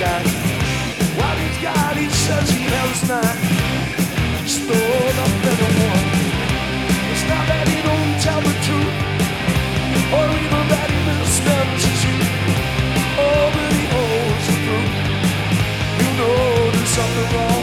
got. What he's got, he says he has not. Stored up everyone. It's not that he don't tell the truth, or even that he misspells his youth. Oh, but he holds the truth. You know there's something wrong.